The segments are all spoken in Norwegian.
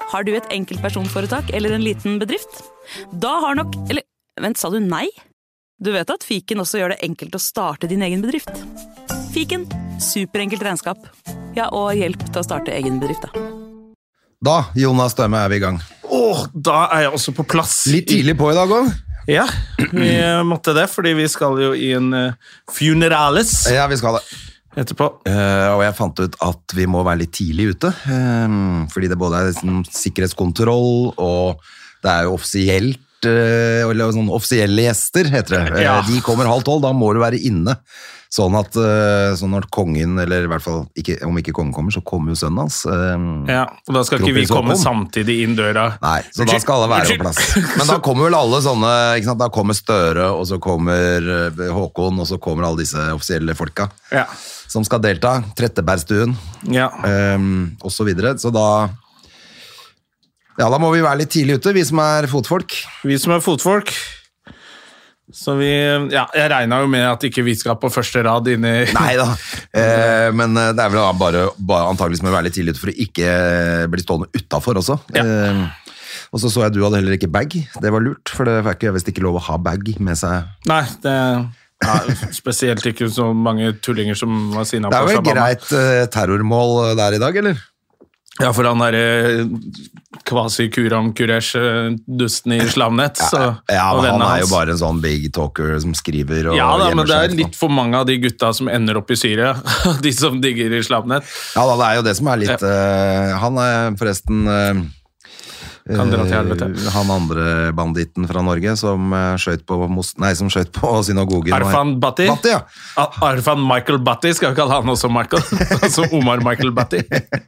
Har du et enkeltpersonforetak eller en liten bedrift? Da har nok... Eller, vent, sa du nei? Du vet at Fiken også gjør det enkelt å starte din egen bedrift. Fiken, superenkelt regnskap. Ja, og hjelp til å starte egen bedrift, da. Da, Jonas Stømme, er vi i gang. Da er jeg også på plass. Litt tidlig på i dag også. Ja, vi måtte det, fordi vi skal jo i en funerales. Ja, vi skal det. Etterpå. Og jeg fant ut at vi må være litt tidlig ute, fordi det både er sånn sikkerhetskontroll, og det er jo offisielt, eller sånn offisielle gjester, heter det. Ja. De kommer 11:30, da må du være inne. Sånn at sånn når kongen, eller i hvert fall om ikke kongen kommer, så kommer jo sønnen hans. Ja, og da skal ikke vi komme samtidig inn døra. Nei, så da skal alle være på plass. Men da kommer vel alle sånne, ikke sant? Da kommer Støre, og så kommer Håkon, og så kommer alle disse offisielle folka. Ja. Som skal delta, Trettebergstuen, og så videre. Så da må vi være litt tidlig ute, vi som er fotfolk. Vi som er fotfolk. Så jeg regner jo med at ikke vi skal på første rad inne i... Neida, men det er vel bare antageligvis med å være litt tidlig ute for å ikke bli stående utenfor også. Ja. Og så jeg du hadde heller ikke bag, det var lurt, for det er visst ikke lov å ha bag med seg. Nei, spesielt ikke så mange tullinger som var sinna på Shabana. Det er vel greit terrormål der i dag, eller? Ja, for han kvasi Kuram Kuresh, dusten i Slavnet. Men han er jo bare en sånn big talker som skriver og men det er litt for mange av de gutta som ender opp i Syria, de som digger i Slavnet. Ja, det er jo det som er litt... Han er forresten... Kan dra til helvete. Han andre banditten fra Norge som skjøt på synagogen. Arfan Bhatti? Bhatti, ja. Arfan Michael Bhatti, skal vi kalle han også Michael. Altså Omar Michael Bhatti.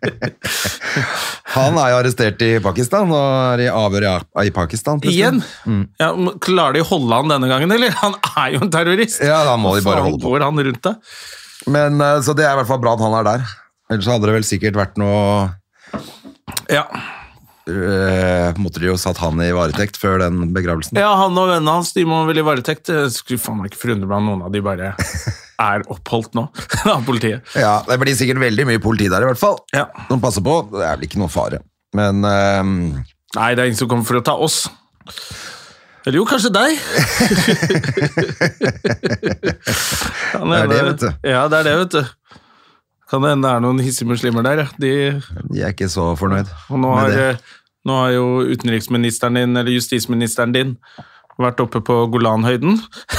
Han er jo arrestert i Pakistan, og er i avhør i Pakistan. Igjen? Ja, klarer de å holde han denne gangen, eller? Han er jo en terrorist. Ja, da må de bare holde på. Går han rundt det? Men, så det er i hvert fall bra at han er der. Ellers hadde det vel sikkert vært noe... Ja. Måtte de jo satt han i varetekt før den begravelsen. Ja, han og vennene hans, de må vel i varetekt. Jeg skulle faen meg ikke forundre meg om noen av de bare er oppholdt nå av politiet. Ja, det blir sikkert veldig mye politi der i hvert fall. Ja. De passer på, det er vel ikke noe fare. Men nei, det er ingen som kommer for å ta oss. Eller jo, kanskje deg. Det er det, vet du. Ja, det er det, vet du. Kan det hende det er noen hissige muslimer der, ja. De er ikke så fornøyd. Og nå har jo utenriksministeren din, eller justisministeren din, vært oppe på Golanhøyden.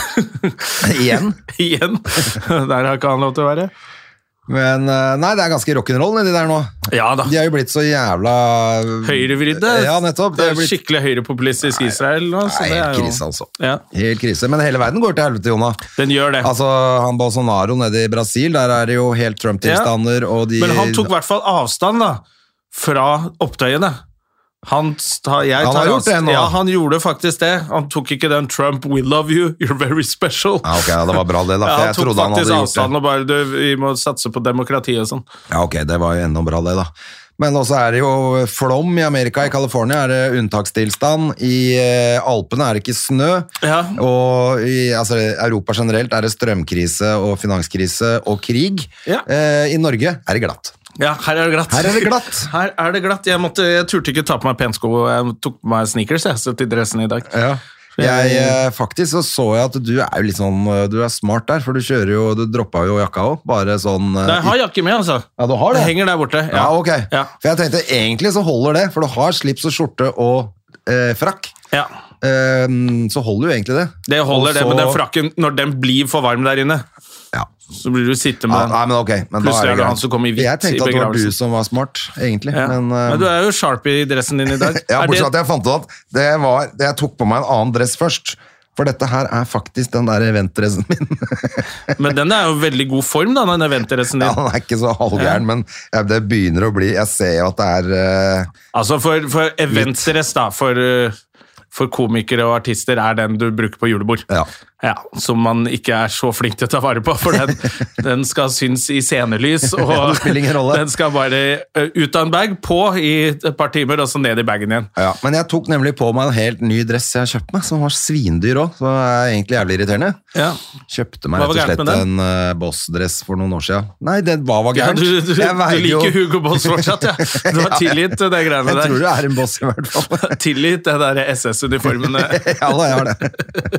Igjen? Igjen. Der har ikke han lov til å være. Men nei, det er ganske rock'n'roll nedi der nå. Ja da. De har jo blitt så jævla... Høyrevridde. Ja, nettopp. Det er skikkelig høyrepopulistisk Israel nå. Så det er helt krise, altså. Ja. Helt krise. Men hele verden går til helvete, Jona. Den gjør det. Altså, han Bolsonaro nede i Brasil, der er det jo helt Trump-tilstander, og de... Men han tok i hvert fall avstand, da, fra opptøyene. Han har gjort det nå. Ja, han gjorde faktisk det. Han tok ikke den Trump, we love you, you're very special. Ja, ok, det var bra det da, for jeg trodde han hadde gjort det. Han tok faktisk avstand og bare, vi må satse på demokrati og sånn. Ja, ok, det var jo enda bra det da. Men også er det jo flom i Amerika, i California er det unntakstilstand, i Alpene er det ikke snø, og i Europa generelt er det strømkrise og finanskrise og krig. I Norge er det glatt. Ja, her er det glatt. Her er det glatt. Her er det glatt. Jeg turte ikke ta på meg pensko, og jeg tok på meg sneakers til dressen i dag. Ja. Faktisk så jeg at du er jo litt sånn, du er smart der, for du droppet jo jakka også, bare sånn... Nei, jeg har jakke med, altså. Ja, du har det? Det henger der borte. Ja, ok. Ja. For jeg tenkte, egentlig så holder det, for du har slips og skjorte og frakk. Ja. Så holder jo egentlig det. Det holder det, men den frakken, når den blir for varm der inne, så blir du sitte med den. Nei, men ok. Men plutselig er det han som kom i hvitt i begravelsen. Jeg tenkte at det var du som var smart, egentlig. Ja. Men du er jo sharp i dressen din i dag. Ja, bortsett at jeg fant ut at jeg tok på meg en annen dress først. For dette her er faktisk den der eventdressen min. Men den er jo veldig god form, da, den eventdressen din. Ja, den er ikke så halvgæren, men det begynner å bli... Jeg ser jo at det er... Altså, for eventdress, da, for komikere og artister er den du bruker på julebord. Ja. Ja, som man ikke så flink til å ta vare på, for den skal synes i scenelys, og den skal bare ut av en bag, på i et par timer, og så ned i bagen igjen. Ja, men jeg tok nemlig på meg en helt ny dress jeg kjøpte meg, som var svindyr også, så er egentlig jævlig irriterende. Ja. Kjøpte meg rett og slett en Boss-dress for noen år siden. Nei, det var gærent. Ja, du liker Hugo Boss fortsatt, ja. Du har tilgitt det greiene der. Jeg tror det en Boss i hvert fall. Tilgitt det der SS-uniformene. Ja, da, jeg har det.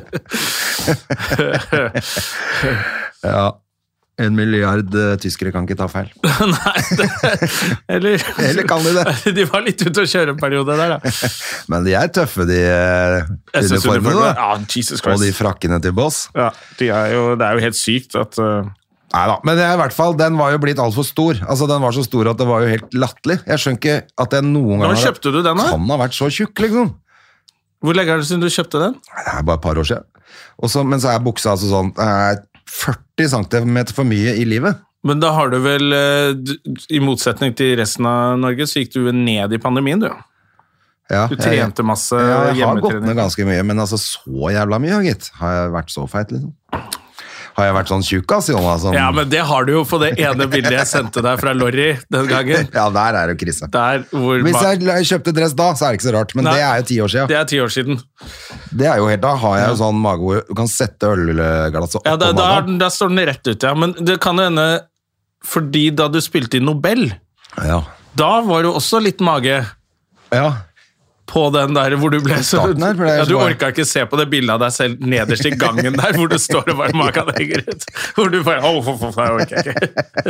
Ja, 1 milliard tyskere kan ikke ta feil. Nei, eller kan de det? De var litt ute å kjøre en periode der, da. Men de tøffe, de uniformene, da. Ja, Jesus Christ. Og de frakkene til Boss. Ja, det er jo helt sykt at... Neida, men i hvert fall, den var jo blitt alt for stor. Altså, den var så stor at det var jo helt latterlig. Jeg skjønner ikke at jeg noen gang kjøpte du den, da? Kan ha vært så tjukk, liksom. Hvor lenge det siden du kjøpte den? Det bare et par år siden. Men så buksa altså sånn 40 centimeter for mye i livet. Men da har du vel, i motsetning til resten av Norge, så gikk du ned i pandemien, du. Ja, du trente masse hjemmetrening. Jeg har gått ned ganske mye, men altså så jævla mye, gitt. Har jeg vært så feit, liksom? Har jeg vært sånn tjukk, Jonna? Sånn... Ja, men det har du jo på det ene bildet jeg sendte deg fra Lorry den gangen. Ja, der det jo krise. Hvis jeg kjøpte dress da, så det ikke så rart, men det jo 10 år siden. Det 10 år siden. Det jo helt, da har jeg jo sånn mage hvor du kan sette ølglasset opp på magen. Da står den rett ut, ja. Men det kan jo hende, fordi da du spilte i Nobel, da var det også litt mage. Ja. På den der hvor du ble så... Ja, du orket ikke se på det bildet av deg selv nederst i gangen der, hvor du står og bare magen henger ut. Hvor du bare, jeg orker ikke.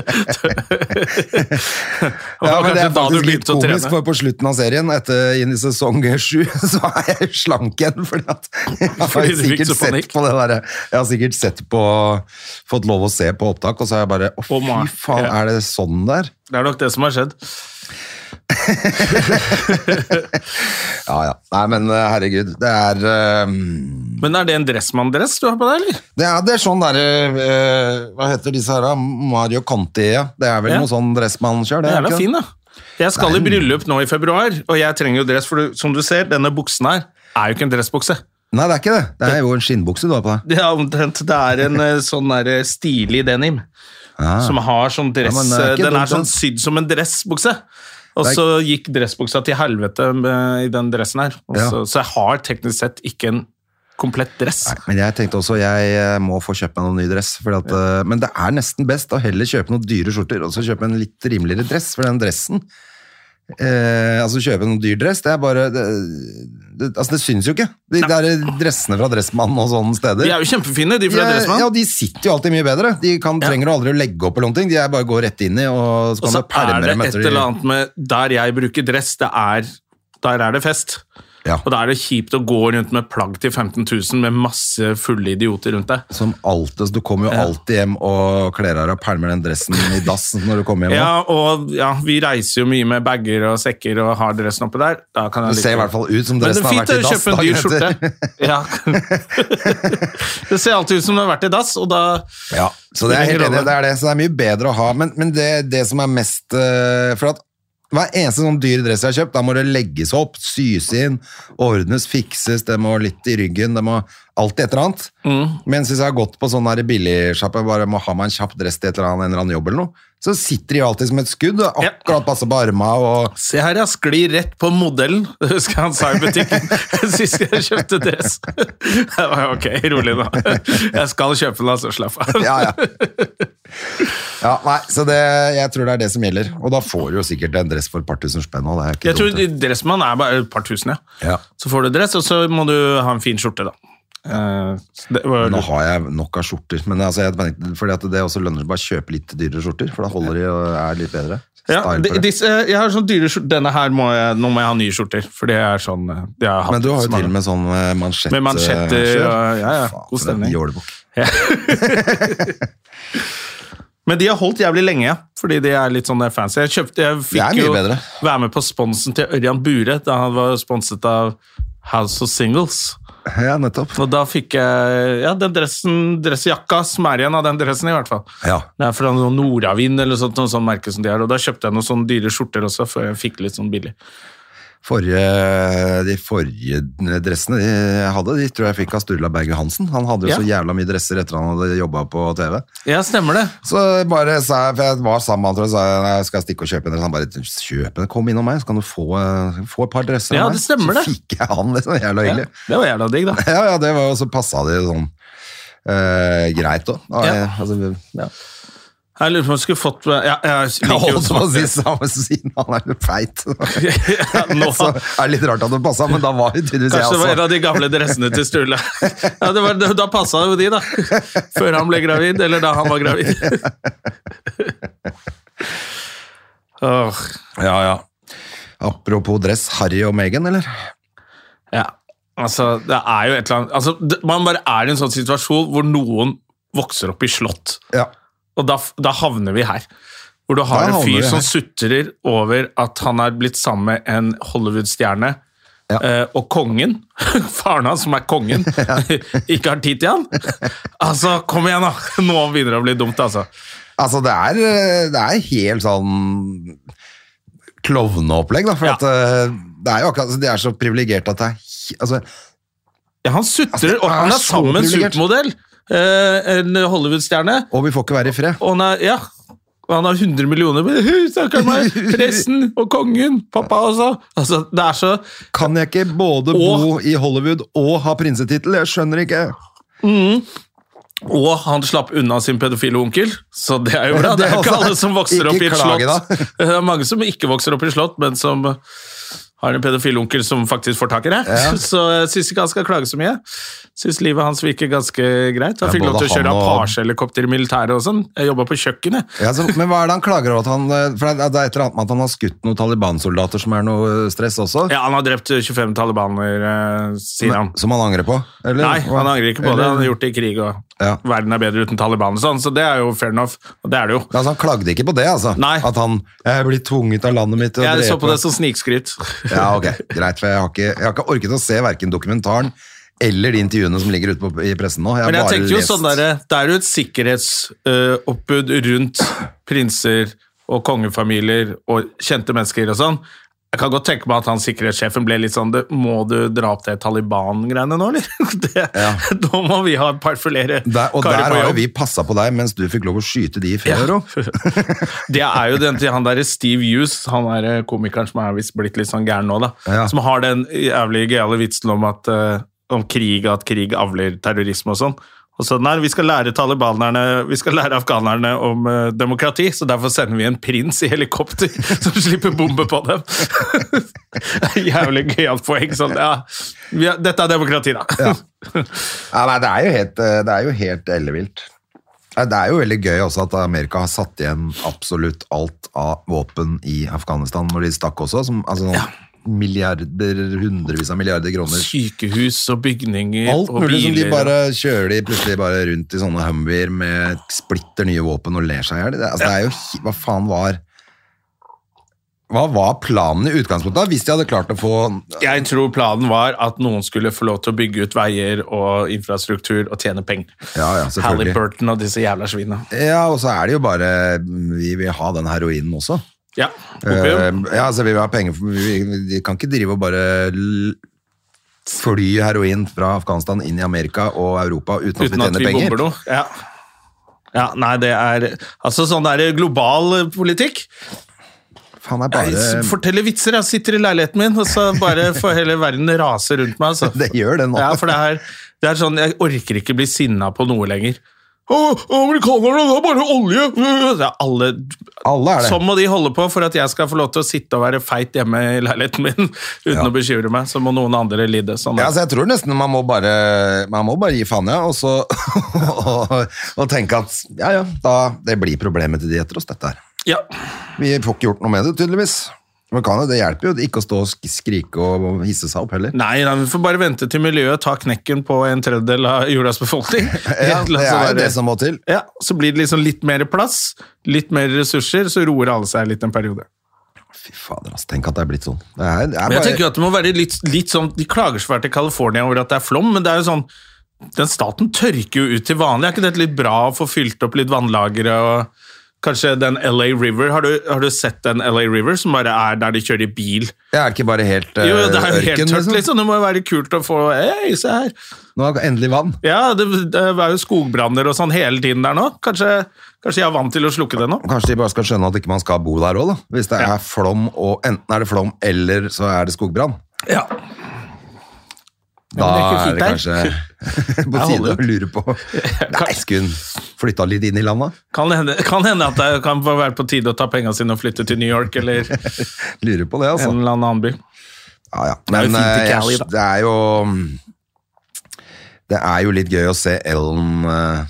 Ja, men det faktisk litt komisk, for på slutten av serien, inn i sesong 7, så jeg slank igjen, fordi jeg har sikkert sett på det der. Jeg har sikkert fått lov å se på opptak, og så har jeg bare, fy faen, det sånn der? Det nok det som har skjedd. Ja. Nei, men herregud, det Men det en Dressmann-dress du har på deg, eller? Det sånn der, hva heter disse her, Mario Conti, det vel noe sånn Dressmann-kjør, det ikke? Fin, da. Jeg skal i bryllup nå i februar, og jeg trenger jo dress, for som du ser, denne buksen her jo ikke en dressbukse. Nei, det ikke det. Det jo en skinnbukse du har på deg. Ja, omtrent. Det en sånn der stilig denim, som har sånn dress, den sånn sydd som en dressbukse. Og så gikk dressbuksa til helvete i den dressen her. Så jeg har teknisk sett ikke en komplett dress. Nei, men jeg tenkte også, jeg må få kjøpt meg noen ny dress. Men det nesten best å heller kjøpe noen dyre skjorter, og så kjøpe en litt rimeligere dress, for den dressen, kjøpe noen dyr dress, det bare det synes jo ikke. De der dressene fra Dressmann og sånne steder. De jo kjempefine, de fra Dressmann. Ja, de sitter jo alltid mye bedre. De trenger aldri å legge opp eller noen ting. De bare går rett inn i, og så kan du perme dem etter. Og så det et eller annet med, der jeg bruker dress, der det fest. Ja. Og da det kjipt å gå rundt med plagg til 15 000 med masse fulle idioter rundt deg. Som alltid, du kommer jo alltid hjem og kler av og permer den dressen i dass når du kommer hjem. Ja, og vi reiser jo mye med bagger og sekker og har dressen oppe der. Da kan det ser i hvert fall ut som dressen har vært i dass dagen etter. Ja. Det ser alltid ut som det har vært i dass, og da... Ja, så det helt enig, det det. Så det mye bedre å ha. Men det som mest... For at hver eneste sånn dyre dress jeg har kjøpt, da må det legges opp, sys inn, ordnes, fikses, det må litt i ryggen, det må alltid et eller annet. Mens hvis jeg har gått på sånn her billigsjappe, bare må ha meg en kjapp dress til en eller annen jobb eller noe, så sitter de alltid som et skudd, og akkurat passer på armene, og... Se her, jeg sklir rett på modellen, det husker han sa i butikken, sist jeg kjøpte dress. Jeg var ok, rolig da. Jeg skal kjøpe den, altså, slapp av. Ja. Ja, nei, så jeg tror det det som gjelder, og da får du jo sikkert en dress for et par tusen spenn, og det ikke jeg tror Dressmann bare et par tusen, ja. Så får du dress, og så må du ha en fin skjorte da. Nå har jeg nok av skjorter, men fordi at det også lønner seg bare å kjøpe litt dyrere skjorter, for da holder de og litt bedre. Ja, jeg har sånn dyre skjorter. Denne her nå må jeg ha nye skjorter, for det sånn men du har jo til og med sånn mansjett. Med mansjetter, ja, god stemning. Ja. Men de har holdt jævlig lenge, ja, fordi de litt sånn fancy. Jeg fikk jo være med på sponsen til Ørjan Bure, da han var sponset av House of Singles. Ja, nettopp. Og da fikk jeg den dressjakka som igjen av den dressen i hvert fall. Ja. Det fra noen Nordavind eller noe sånt merke som de har, og da kjøpte jeg noen sånne dyre skjorter også, for jeg fikk litt sånn billig. De forrige dressene jeg hadde, de tror jeg fikk av Sturla Berge Hansen. Han hadde jo så jævla mye dresser etter han hadde jobbet på TV. Ja, stemmer det. Så bare sa jeg, for jeg var sammen med han, sa jeg, skal jeg stikke og kjøpe en dress? Han bare, kjøp en, kom innom meg, så kan du få et par dresser av meg. Ja, det stemmer det. Så fikk jeg han, liksom, jævla hyggelig. Ja, det var jævla digg da. Ja, det var jo, så passet det sånn greit da. Ja. Jeg lurer på om jeg skulle fått... Jeg holdt på å si samme siden, han jo feit. Så det litt rart at det passet, men da var det tydeligvis jeg også. Kanskje det var en av de gamle dressene til Sturla. Ja, da passet jo de da. Før han ble gravid, eller da han var gravid. Ja. Apropos dress, Harry og Meghan, eller? Ja, altså, det jo et eller annet... Altså, man bare i en sånn situasjon hvor noen vokser opp i slott. Ja. Og da havner vi her, hvor du har en fyr som sutrer over at han blitt sammen med en Hollywood-stjerne, og kongen, faren hans som kongen, ikke har tid til han. Altså, kom igjen da, nå begynner det å bli dumt, altså. Altså, det helt sånn klovneopplegg, da, for at det jo akkurat, de så privilegert at det altså... Ja, han sutrer, og han sammen med en supermodell. En Hollywood-stjerne. Og vi får ikke være i fred. Og han har 100 millioner. Stakkars meg, pressen og kongen, pappa også. Altså, det så... Kan jeg ikke både bo i Hollywood og ha prinsetittel? Jeg skjønner ikke. Og han slapp unna sin pedofile onkel, så det jo bra. Det jo ikke alle som vokser opp i et slott. Det mange som ikke vokser opp i et slott, men som har en pedofil onkel som faktisk får tak i det. Så jeg synes ikke han skal klage så mye. Synes livet hans virker ganske greit. Han fikk lov til å kjøre Apache-helikopter i militæret og sånn. Jeg jobbet på kjøkkenet. Ja, men hva det han klager over? For det et eller annet med at han har skutt noen Taliban-soldater som noe stress også? Ja, han har drept 25 talibaner, sier han. Som han angrer på? Eller? Nei, han angrer ikke på det. Han har gjort det i krig, og verden bedre uten Taliban og sånn, så det jo fair enough. Og det det jo. Altså, han klagde ikke på det, altså? Nei. At han blir tvunget av landet mitt til å drepe. Jeg så på det som snikskryt. Ja, ok. Greit, for jeg har ikke orket å se hverken dokumentaren eller de intervjuene som ligger ute i pressen nå. Men jeg tenker jo sånn der, det jo et sikkerhetsoppbud rundt prinser og kongefamilier og kjente mennesker og sånn. Jeg kan godt tenke meg at han sikkerhetssjefen ble litt sånn, må du dra opp til Taliban-greiene nå, eller? Da må vi ha et par flere karer på jobb. Og der har jo vi passet på deg, mens du fikk lov å skyte de i ferie. Det jo den til han der Steve Hughes, han komikeren som vist blitt litt sånn gæren nå da, som har den jævlig gale vitsen om at krig avler terrorisme og sånn. Og så, nei, vi skal lære afghanerne om demokrati, så derfor sender vi en prins i helikopter som slipper bombe på dem. Jævlig gøyalt poeng, sånn, dette demokrati da. Nei, det jo helt ellevilt. Det jo veldig gøy også at Amerika har satt igjen absolutt alt av våpen i Afghanistan, når de stakk også, altså milliarder, hundrevis av milliarder kroner. Sykehus og bygninger alt mulig som de bare kjører de plutselig bare rundt i sånne Hummer med splitter nye våpen og ler seg her. Altså, det jo, hva faen hva var planen i utgangspunktet hvis de hadde klart å få... Jeg tror planen var at noen skulle få lov til å bygge ut veier og infrastruktur og tjene penger. Ja, selvfølgelig. Halliburton og disse jævla svinene. Ja, og så det jo bare vi vil ha den heroinen også. Ja, altså vi vil ha penger, de kan ikke drive og bare fly heroin fra Afghanistan inn i Amerika og Europa uten at vi tjener penger. Bomber noe, ja, nei, det altså sånn global politikk. Faen bare... Jeg forteller vitser, jeg sitter i leiligheten min, og så bare får hele verden rase rundt meg. Altså. Det gjør det nå. Ja, for det sånn, jeg orker ikke bli sinnet på noe lenger. Amerikanerne, det bare olje. Alle det. Sånn må de holde på for at jeg skal få lov til å sitte og være feit hjemme i leiligheten min uten å bekymre meg, så må noen andre lide sånn. Ja, så jeg tror nesten man må bare gi faen, og så og tenke at det blir problemet til de etter oss, dette her. Ja. Vi får ikke gjort noe med det, tydeligvis. Det hjelper jo ikke å stå og skrike og hisse seg opp heller. Nei, vi får bare vente til miljøet tar knekken på en tredjedel av jordas befolkning. Det det som må til. Ja, så blir det liksom litt mer plass, litt mer ressurser, så roer alle seg litt en periode. Fy fader, altså, tenk at det blitt sånn. Men jeg tenker jo at det må være litt sånn, de klager så fælt til California over at det flom, men det jo sånn, den staten tørker jo ut til vanlig. Ikke det litt bra å få fylt opp litt vannlagere Kanskje den LA River, har du sett den LA River som bare der de kjører i bil? Det ikke bare helt jo, det jo helt tørt, liksom. Det må jo være kult å få, se her. Nå endelig vann. Ja, det jo skogbranner og sånn hele tiden der nå. Kanskje jeg er vant til å slukke det nå? Kanskje de bare skal skjønne at ikke man skal bo der også, da. Hvis det flom, og enten det flom, eller så det skogbrann. Ja. Da det kanskje på tide å lure på skulle hun flytta litt inn i landet? Kan hende at det kan være på tide å ta pengene sine og flytte til New York eller lurer på det, altså. En eller annen by. Ja. Men det jo litt gøy å se Ellen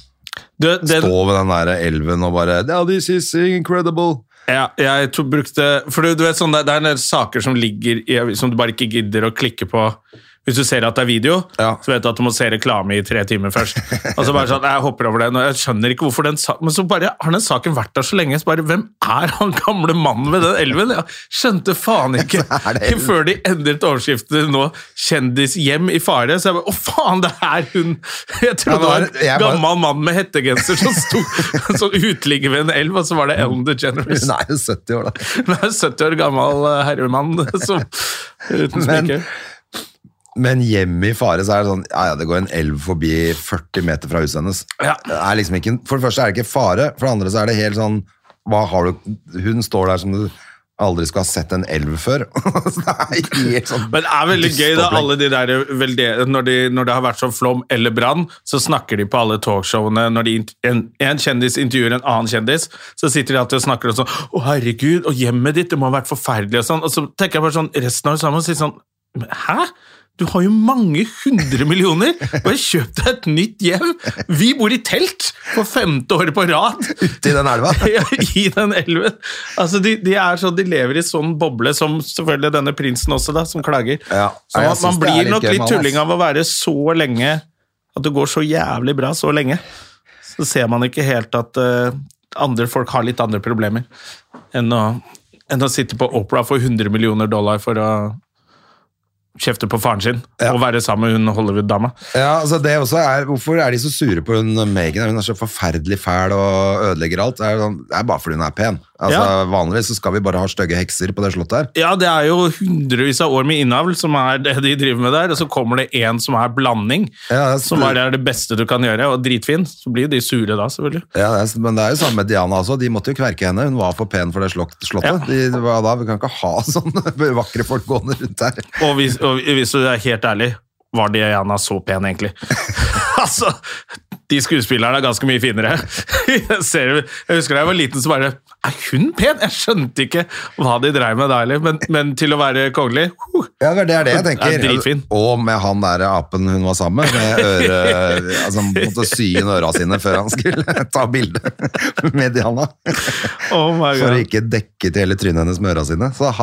stå ved den der elven og bare this is incredible. Ja, jeg brukte for du vet sånn, det en del saker som ligger som du bare ikke gidder å klikke på. Hvis du ser at det video, så vet du at du må se reklame i 3 timer først. Og så bare sånn, jeg hopper over det, og jeg skjønner ikke hvorfor den saken, men så bare har den saken vært der så lenge, så bare, hvem han gamle mannen ved den elven? Jeg skjønte faen ikke, før de endret overskriften nå, kjendis hjem i fare, så jeg bare, faen, det hun, jeg trodde det var en gammel mann med hettegenser som stod sånn utligger ved en elv, og så var det Ellen DeGeneres. Hun jo 70 år da. Hun 70 år gammel herremann, som uten sminke. Men hjemme i fare så det sånn, det går en elv forbi 40 meter fra huset hennes. Det liksom ikke, for det første det ikke fare, for det andre så det helt sånn, hun står der som du aldri skal ha sett en elv før. Det helt sånn. Men det veldig gøy da, alle de der, når det har vært sånn flom eller brann, så snakker de på alle talkshowene, når en kjendis intervjuer en annen kjendis, så sitter de alltid og snakker og sånn, herregud, og hjemmet ditt, det må ha vært forferdelig og sånn, og så tenker jeg bare sånn, resten av det sammen og sier sånn, hæ? Du har jo mange 100 millioner, bare kjøp deg et nytt hjem. Vi bor i telt for 5. året på rad. Ute i den elva? Ja, i den elven. Altså, de lever i sånn boble, som selvfølgelig denne prinsen også da, som klager. Ja, så man blir nok litt tulling av å være så lenge, at det går så jævlig bra så lenge. Så ser man ikke helt at andre folk har litt andre problemer enn å sitte på Oprah for $100 millioner for å kjefte på faren sin, og være sammen med hun Hollywood-dama. Ja, altså det også hvorfor de så sure på hun Meghan? Hun så forferdelig fæl og ødelegger alt. Det bare fordi hun pen. Altså, vanligvis så skal vi bare ha stygge hekser på det slottet her. Ja, det jo hundrevis av år med innavl som det de driver med der, og så kommer det en som blanding, som det beste du kan gjøre, og dritfin, så blir de sure da, selvfølgelig. Ja, men det jo samme med Diana også, de måtte jo kverke henne, hun var for pen for det slottet. Vi kan ikke ha sånne vakre folk gående rundt her. Og hvis du helt ærlig, var Diana så pen egentlig? Altså, de skuespillerne ganske mye finere. Jeg husker da jeg var liten, så bare, hun pen? Jeg skjønte ikke hva de drev med da, men til å være kongelig, ja, det det jeg tenker. Dritfin. Og med han der apen hun var sammen med altså, måtte sy inn øra sine før han skulle ta bilde med Diana. Oh my God. For å ikke dekke til hele trynet hennes med øra sine. Så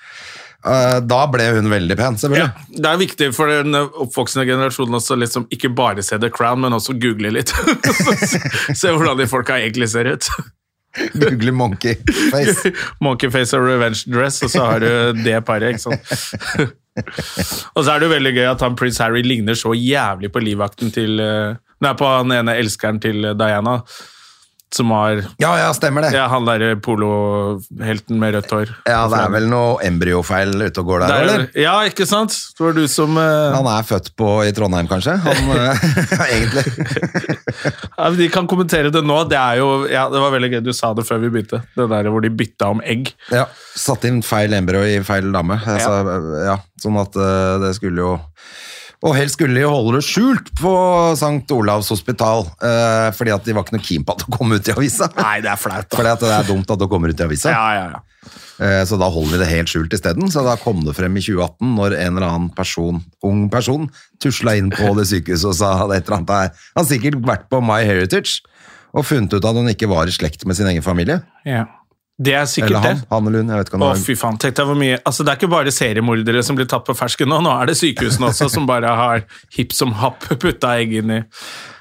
da ble hun veldig pen, selvfølgelig. Ja, det viktig for den oppvoksende generasjonen også liksom ikke bare se The Crown, men også google litt. Se hvordan de folka egentlig ser ut. Google monkey face. Monkey face og revenge dress, og så har du det paret, ikke sant? Og så det jo veldig gøy at Prince Harry ligner så jævlig på livvakten på den ene elskeren til Diana, som ja, stemmer det. Ja, han der polohelten med rødt hår. Ja, det vel noe embryofeil ute og går der, eller? Ja, ikke sant? Det var du som... Han født i Trondheim, kanskje? Egentlig. Ja, de kan kommentere det nå. Det det var veldig gøy, du sa det før vi begynte. Det der hvor de bytta om egg. Ja, satt inn feil embryo i feil dame. Sånn at det skulle jo... Og helst skulle de holde det skjult på St. Olavs hospital, fordi at de var ikke noe keen på at det kom ut i avisa. Nei, det flaut da. Fordi at det dumt at det kommer ut i avisa. Ja. Så da holder vi det helt skjult i stedet. Så da kom det frem i 2018, når en eller annen ung person, tusla inn på det sykehuset og sa at et eller annet der. Han har sikkert vært på MyHeritage og funnet ut at hun ikke var i slekt med sin egen familie. Ja. Det sikkert eller han eller hun, jeg vet ikke hva det fy faen, tenk deg hvor mye, altså det ikke bare seriemordere som blir tatt på fersken nå det sykehusene også som bare har hipp som happ putta egg inn i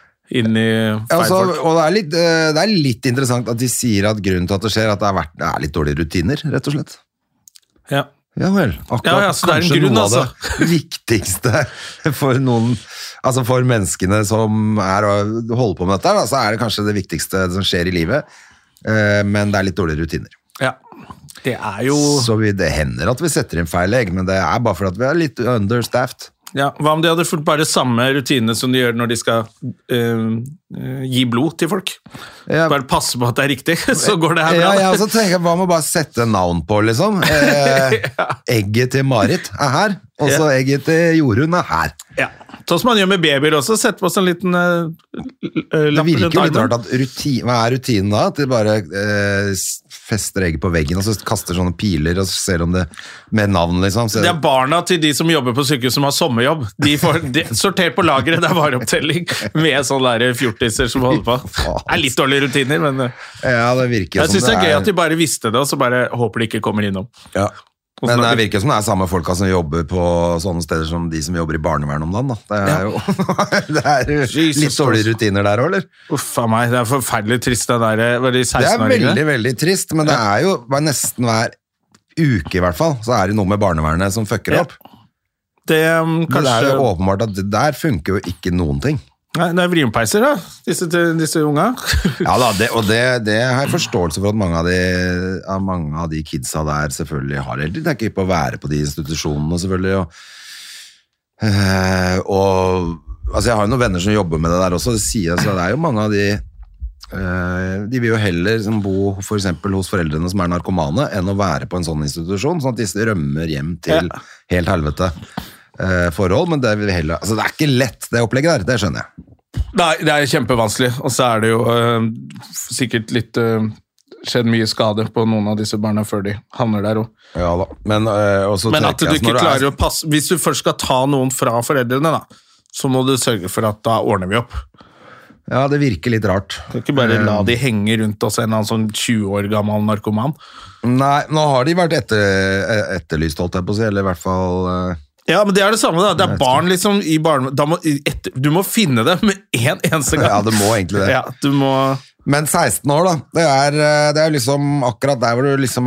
feil folk. Og det litt interessant at de sier at grunnen til at det skjer at det litt dårlige rutiner, rett og slett. Ja. Ja vel, akkurat så kanskje grunn, noe av det viktigste for noen, altså for menneskene som holder på med dette, så det kanskje det viktigste som skjer i livet. men det litt dårlige rutiner. Ja, det jo... Så det hender at vi setter inn feil egg, men det bare for at vi litt understaffed. Ja, hva om de hadde fulgt bare samme rutine som de gjør når de skal gi blod til folk? Ja. Bare passe på at det riktig, så går det her bra. Ja, så tenker jeg, hva med bare sette navn på, liksom? Egget til Marit her, og så egget til Jorunn her. Ja, sånn som man gjør med babyer også, sett på oss en liten det virker jo litt rart at hva rutinen da? At de bare fester egget på veggen, og så kaster sånne piler, og så ser om det med navn, liksom. Så det barna til de som jobber på sykehus som har sommerjobb. De får sortert på lageret, det vareopptelling med sånne der fjortiser som holder på. Det litt dårlige rutiner, men ja, det virker jeg synes det gøy at de bare visste det, og så bare håper de ikke kommer innom. Ja. Men det virker som det samme folka som jobber på sånne steder som de som jobber i barnevern om dagen, da. Det jo det litt dårlige rutiner der også, eller? Uffa meg, det forferdelig trist det der. Det veldig, veldig trist, men det jo nesten hver uke i hvert fall, så det noe med barnevernet som fucker opp. Det er jo åpenbart at det der funker jo ikke noen ting. Nei, det vrimpeiser da, disse unga. Ja da, det har jeg forståelse for at mange av de kidsa der selvfølgelig har helt ikke på å være på de institusjonene selvfølgelig, og altså jeg har jo noen venner som jobber med det der også, det sier så det jo mange av de vil jo heller bo for eksempel hos foreldrene som narkomane enn å være på en sånn institusjon, sånn at de rømmer hjem til helt helvete forhold, men det vil heller, altså det ikke lett det opplegget der, det skjønner jeg. Nei, det kjempevanskelig, og så det jo sikkert litt skjedd mye skade på noen av disse barna før de havner der også. Ja da, men at du ikke klarer å passe, hvis du først skal ta noen fra foreldrene da, så må du sørge for at da ordner vi opp. Ja, det virker litt rart. Du kan ikke bare la de henge rundt oss en eller annen sånn 20 år gammel narkoman. Nei, nå har de vært etterlyst, holdt jeg på å si, eller i hvert fall... Ja, men det det samme da. Det barn liksom i du må finne det med en eneste gang. Ja, det må egentlig det. Ja, du må... Men 16 år da, det liksom akkurat der hvor du liksom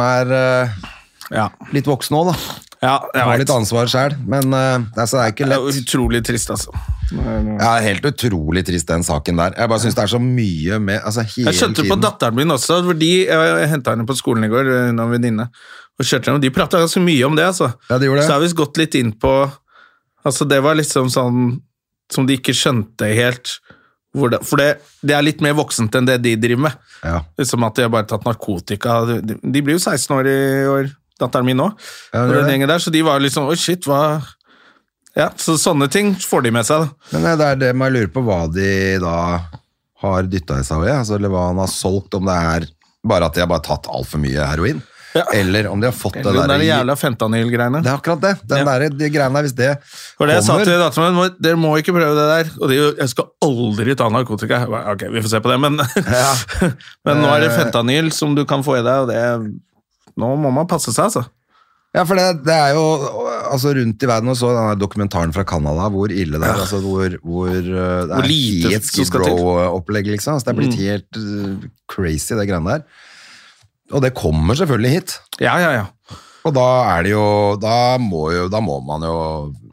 litt voksen nå da. Ja, jeg har litt ansvar selv, men det ikke lett. Det utrolig trist, altså. Ja, helt utrolig trist den saken der. Jeg bare synes det så mye med, altså hele tiden. Jeg skjønte på datteren min også, fordi jeg hentet henne på skolen i går, en av venninne, og kjørte henne, og de pratet ganske mye om det, altså. Ja, de gjorde det. Så har vi gått litt inn på, altså det var liksom sånn, som de ikke skjønte helt, for det litt mer voksent enn det de driver med. Ja. Liksom at de har bare tatt narkotika, de blir jo 16 år i år, datteren min nå, og den gjengen der, så de var liksom, oi shit, hva... Ja, så sånne ting får de med seg. Da. Men det det man lurer på hva de da har dyttet i seg av, altså, eller hva han har solgt, om det bare at de har bare tatt alt for mye heroin, eller om de har fått eller det der jævla fentanyl-greiene. Det akkurat det, de greiene der, hvis det for det jeg sa til datteren min, dere må ikke prøve det der, og jeg skal aldri ta narkotika. Ok, vi får se på det, men, men nå det fentanyl som du kan få i deg, og nå må man passe seg, altså. Ja, for det jo altså rundt i verden, og så denne dokumentaren fra Canada, hvor ille det altså hvor det helt Skid Row-opplegg, liksom. Altså, det blitt helt crazy, det greiene der. Og det kommer selvfølgelig hit. Ja. Og da det jo, da må man jo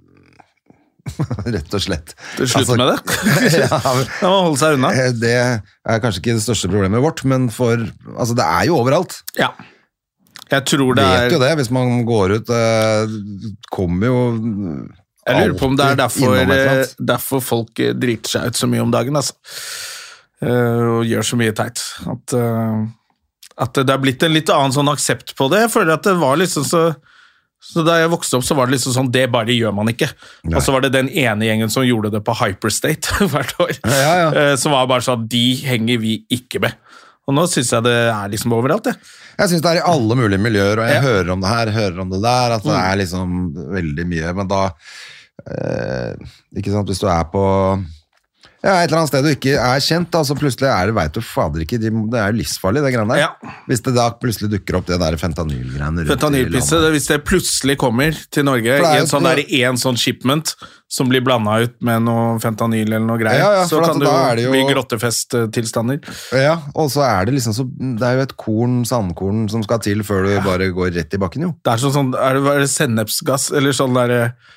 rett og slett. Slutt med det? Da må man holde seg unna. Det kanskje ikke det største problemet vårt, men altså det jo overalt. Ja. Jeg tror det vet jo det, hvis man går ut, kommer jo jeg lurer på om det derfor folk driter seg ut så mye om dagen, altså. Og gjør så mye teit. At det blitt en litt annen sånn aksept på det. Jeg føler at det var liksom så da jeg vokste opp, så var det liksom sånn, det bare gjør man ikke. Nei. Og så var det den ene gjengen som gjorde det på Hyperstate hvert år. Ja. Som var bare sånn, de henger vi ikke med. Og nå synes jeg det liksom overalt, det. Jeg synes det i alle mulige miljøer, og jeg hører om det her, hører om det der, at det liksom veldig mye, men da, ikke sant, hvis du på et eller annet sted du ikke kjent, da, så plutselig det, vet du fader ikke, det jo livsfarlig det greiene der. Ja. Hvis det da plutselig dukker opp det der fentanylgreiene. Fentanylpisse, hvis det plutselig kommer til Norge i en sånn shipment som blir blandet ut med noe fentanyl eller noe greier, så kan det jo bli grottefest-tilstander. Ja, og så det liksom det jo et sandkorn som skal til før du bare går rett i bakken, jo. Det sånn, det sennepsgass, eller sånn der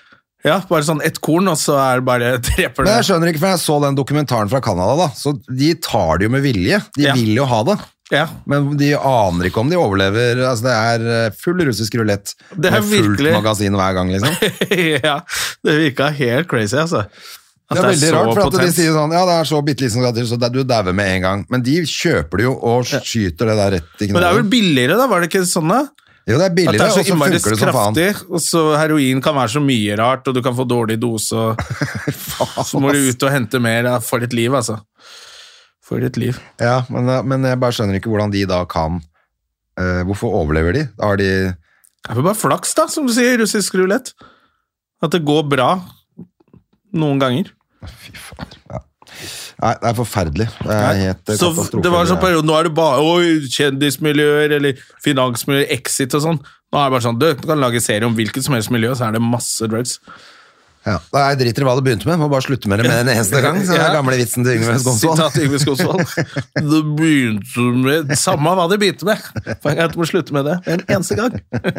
Ja, bare sånn ett korn, og så det bare dreper det. Men jeg skjønner ikke, for jeg så den dokumentaren fra Canada da, så de tar det jo med vilje. De vil jo ha det. Ja. Men de aner ikke om de overlever. Altså, det full russisk rulett med fullt magasin hver gang, liksom. Ja, det virket helt crazy, altså. Det veldig rart, for at de sier sånn, ja, det så bitteliten gratis, så du dauer med en gang. Men de kjøper det jo og skyter det der rett i knallen. Men det vel billigere da, var det ikke sånn da? Jo, det billigere, og så funker det som kraftig, faen. Og så heroin kan være så mye rart, og du kan få dårlig dose, og så må du ut og hente mer for ditt liv, altså. For ditt liv. Ja, men jeg bare skjønner ikke hvordan de da kan hvorfor overlever de? Har de... Det bare flaks da, som du sier, russisk rulett. At det går bra noen ganger. Fy faen, ja. Nei, det forferdelig. Det helt katastrofe. Det var sånn periode, nå det bare kjendismiljøer, eller finansmiljøer, exit og sånn. Nå det bare sånn, du kan lage serie om hvilket som helst miljø, så det masse drugs. Ja, jeg driter i hva det begynte med, må bare slutte med det med en eneste gang, så den gamle vitsen til Yngve Skonsvold. Sitat Yngve Skonsvold. Det begynte med, samme hva det begynte med, for jeg må slutte med det en eneste gang.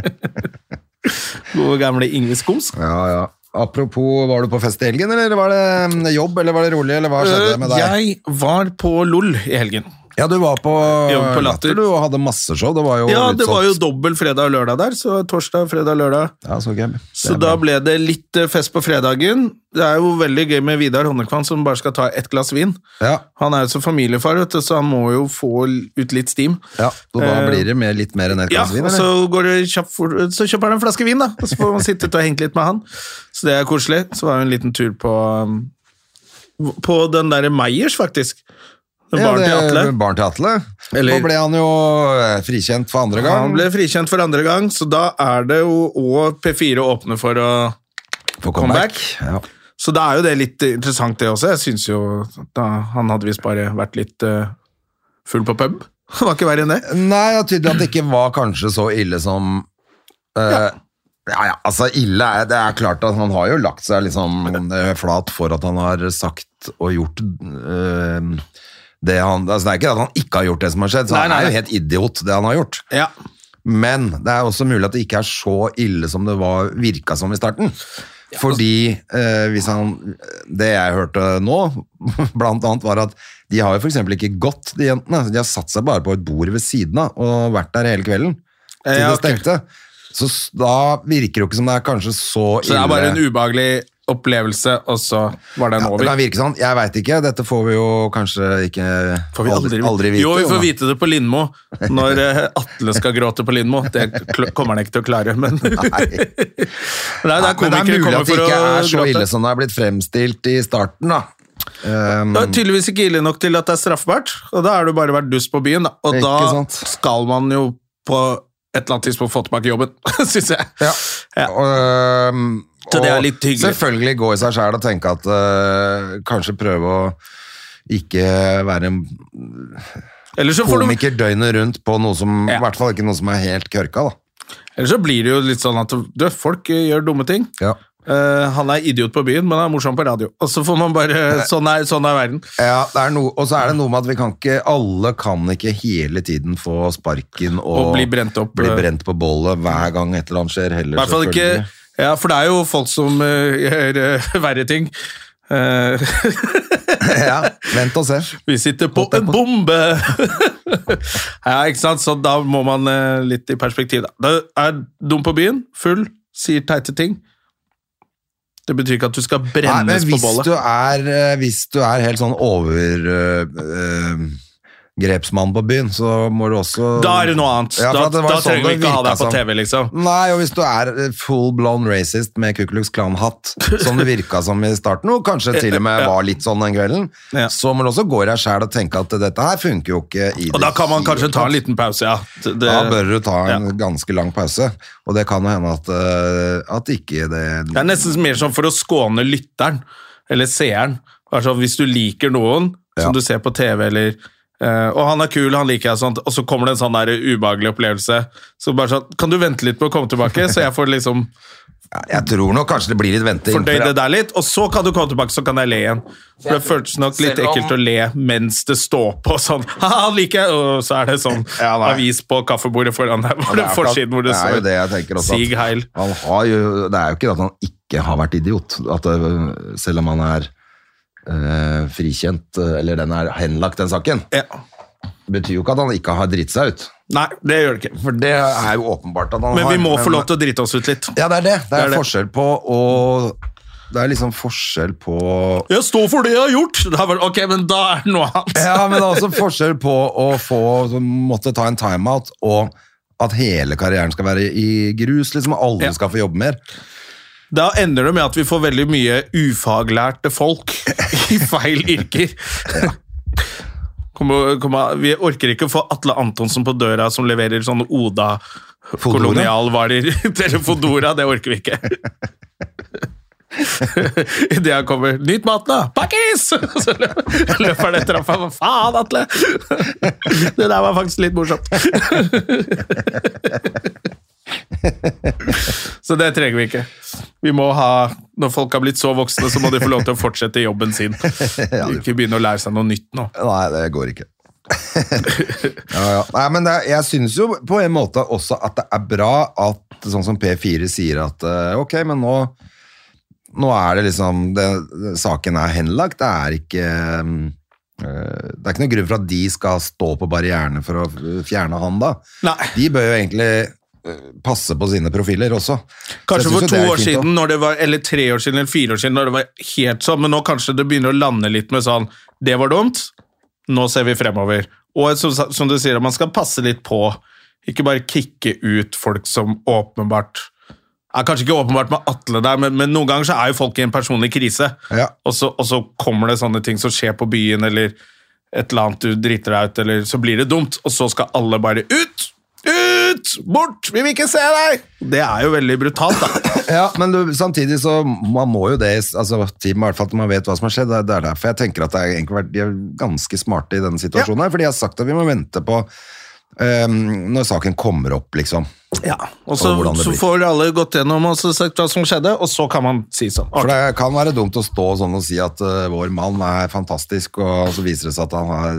God gamle Yngve Skons. Ja. Apropos, var du på fest i helgen, eller var det jobb, eller var det rolig, eller hva skjedde med deg? Jeg var på LOL i helgen. Ja, du var på Latter, du hadde masse show. Det var jo det var jo dobbelt fredag og lørdag der, så torsdag, fredag og lørdag. Ja, så gøy. Så da ble det litt fest på fredagen. Det jo veldig gøy med Vidar Honnekvann som bare skal ta ett glass vin. Ja. Han jo så familiefar, vet du, så han må jo få ut litt steam. Ja, så da blir det litt mer enn ett glass vin, eller? Ja, og så går det kjapt, så kjøper han en flaske vin da, og så får man sitte og henge litt med han. Så det koselig. Så var det en liten tur på den der Meyers, faktisk. Barn til Atle. Nå ble han jo frikjent for andre gang. Han ble frikjent for andre gang, så da det jo også P4 åpne for å comeback. Ja. Så da jo det litt interessant det også. Jeg synes jo han hadde vist bare vært litt full på pub. Det var ikke verre enn det. Nei, det tydelig at det ikke var kanskje så ille som... altså ille det klart at han har jo lagt seg liksom flat for at han har sagt og gjort... det er ikke at han ikke har gjort det som har skjedd, så han jo helt idiot det han har gjort. Ja. Men det også mulig at det ikke så ille som det virket som i starten. Fordi hvis det jeg hørte nå, blant annet var at de har jo for eksempel ikke gått, de jentene. De har satt seg bare på et bord ved siden av og vært der hele kvelden til det stengte. Så da virker det jo ikke som det kanskje så ille. Så det bare en ubehagelig opplevelse, og så var den over. Det kan virke sånn, jeg vet ikke, dette får vi jo kanskje ikke aldri vite. Jo, vi får vite det på Lindmo, når Atle skal gråte på Lindmo. Det kommer han ikke til å klare, men... Men det mulig at det ikke så ille som det har blitt fremstilt i starten, da. Det tydeligvis ikke ille nok til at det straffbart, og da det bare vært dust på byen, da. Og da skal man jo på et eller annet tidspunkt få tilbake jobben, synes jeg. Ja. Så det litt hyggelig. Selvfølgelig gå i seg selv og tenke at kanskje prøve å ikke være en komiker døgnet rundt på noe som, i hvert fall ikke noe som helt kørka da. Eller så blir det jo litt sånn at folk gjør dumme ting. Ja. Han idiot på byen, men han morsom på radio. Og så får man bare, sånn verden. Ja, og så det noe med at alle kan ikke hele tiden få sparken og bli brent på bollet hver gang et eller annet skjer heller. I hvert fall ikke, ja, for det jo folk som gjør verre ting. Ja, vent og se. Vi sitter på en bombe. Ja, ikke sant? Så da må man litt i perspektiv. Da dum på byen, full, sier teite ting. Det betyr ikke at du skal brennes på bollet. Hvis du helt sånn grepsmann på byen, så må du også... Da det noe annet. Ja, da trenger vi ikke ha deg på TV, liksom. Nei, og hvis du full-blown racist med Ku Klux Klan-hatt, som det virket som i starten, og kanskje til og med var litt sånn den kvelden, så må du også gå i deg selv og tenke at dette her funker jo ikke i det. Og da kan man kanskje ta en liten pause, ja. Da bør du ta en ganske lang pause, og det kan jo hende at ikke det... Det nesten mer sånn for å skåne lytteren, eller seeren. Altså, hvis du liker noen, som du ser på TV, eller... og han kul, han liker jeg sånt, og så kommer det en sånn der ubehagelig opplevelse, så bare sånn, kan du vente litt på å komme tilbake, så jeg får liksom jeg tror nok kanskje det blir litt venting fordøy det der litt, og så kan du komme tilbake, så kan jeg le igjen, for det føles nok litt ekkelt å le mens det står på sånn, haha, liker jeg, og så det sånn avis på kaffebordet foran deg, hvor det forsiden hvor det står jo det jeg tenker også, Sig Heil. Han har jo, det jo ikke at han ikke har vært idiot. At selv om han frikjent, eller den henlagt den saken, betyr jo ikke at han ikke har dritt seg ut. Nei, det gjør det ikke. For det jo åpenbart at han men vi må få lov til å drite oss ut litt. Ja, det det. Det forskjell på å... Det liksom forskjell på... Jeg står for det jeg har gjort! Ok, men da det noe annet. Ja, men det også forskjell på å måtte ta en timeout, og at hele karrieren skal være i grus, liksom, alle skal få jobbe mer. Da ender det med at vi får veldig mye ufaglærte folk i feil yrker. Vi orker ikke å få Atle Antonsen på døra som leverer sånne Oda-kolonialvarer til Fodora, det orker vi ikke. I det han kommer, nytt mat da, pakkis! Så løper han etter ham, hva faen Atle? Det der var faktisk litt morsomt. Så det trenger vi ikke. Vi må ha, når folk har blitt så voksne, så må de få lov til å fortsette jobben sin. Ikke begynne å lære seg noe nytt nå. Nei, det går ikke. Nei, men jeg synes jo på en måte også at det bra at, sånn som P4 sier at, ok, men nå det liksom, saken henlagt, det ikke noe grunn for at de skal stå på barrierene for å fjerne han da. Nei. De bør jo egentlig passe på sine profiler også. Kanskje for 2 år siden, når det var, eller 3 år siden, eller 4 år siden, når det var helt sånn, men nå kanskje det begynner å lande litt med sånn, det var dumt, nå ser vi fremover. Og som du sier, man skal passe litt på, ikke bare kikke ut folk som åpenbart, kanskje ikke åpenbart med Atle der, men noen ganger så jo folk i en personlig krise, og så kommer det sånne ting som skjer på byen, eller et eller annet du driter deg ut, eller så blir det dumt, og så skal alle bare ut, bort, vi vil ikke se deg! Det jo veldig brutalt da. Ja, men samtidig så man må jo det, altså i hvert fall at man vet hva som har skjedd, det derfor jeg tenker at egentlig de ganske smarte i denne situasjonen her, fordi jeg har sagt at vi må vente på når saken kommer opp, liksom. Ja, og så får alle gått gjennom og sagt hva som skjedde, og så kan man si sånn. For det kan være dumt å stå sånn og si at vår mann fantastisk, og så viser det seg at han har